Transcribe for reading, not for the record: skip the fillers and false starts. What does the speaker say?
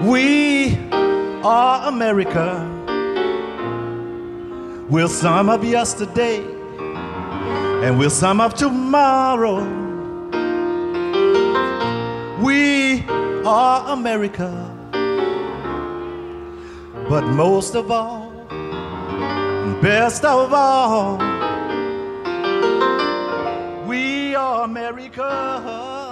We are America. We'll sum up yesterday and we'll sum up tomorrow. We are America. But most of all, best of all, we are America.